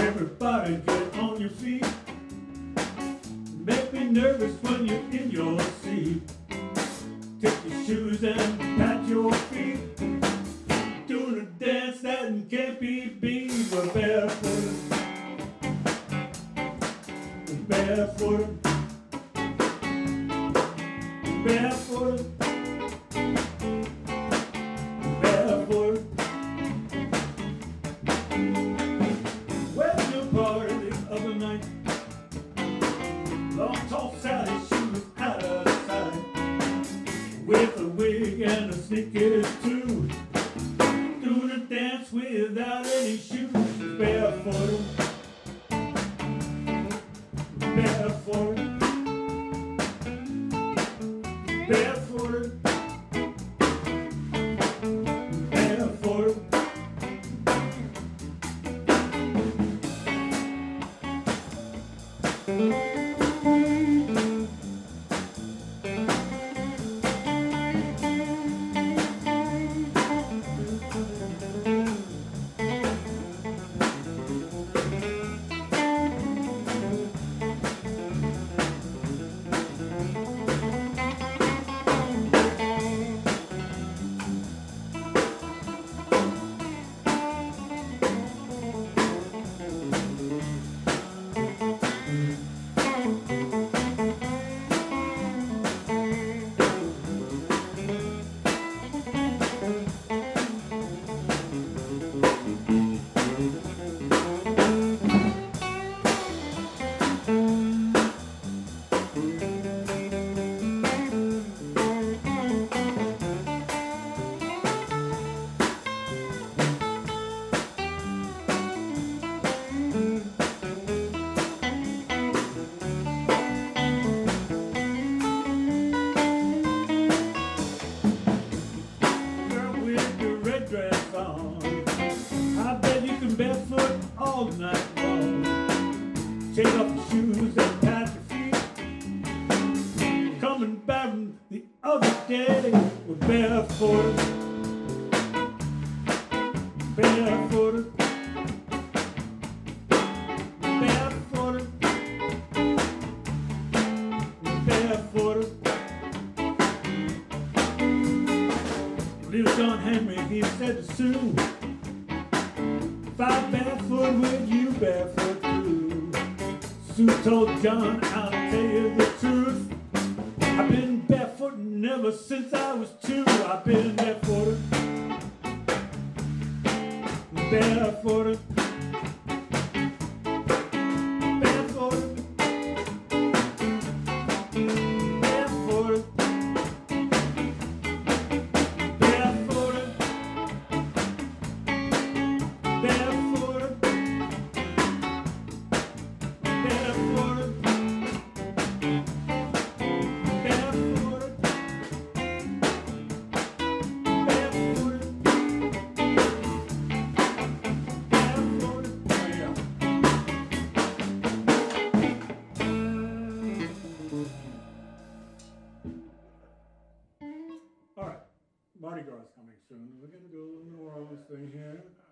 Everybody get on your feet. Make me nervous when you're in your seat. Take your shoes and pat your feet. Doing a dance that can't be beat. We're barefoot. Barefoot. Barefoot. Barefoot. Where's your party the other night? Long tall Sally, she was out of sight. With a wig and a sneakers too. Doing a dance without any shoes. Barefoot. Barefoot. Barefoot. Barefoot. Dress on. I bet you can barefoot all night long. Take off your shoes and pat your feet. Coming back from the other day with barefoot. Barefoot. Barefoot. Barefoot. Little John Henry, he said to Sue, if I'm barefoot, will you barefoot too? Sue told John, I'll tell you the truth. I've been barefooting ever since I was 2. I've been barefooted. Barefooted. Barefooted. Barefooted. All right, Mardi Gras is coming soon. We're going to do a New Orleans thing here.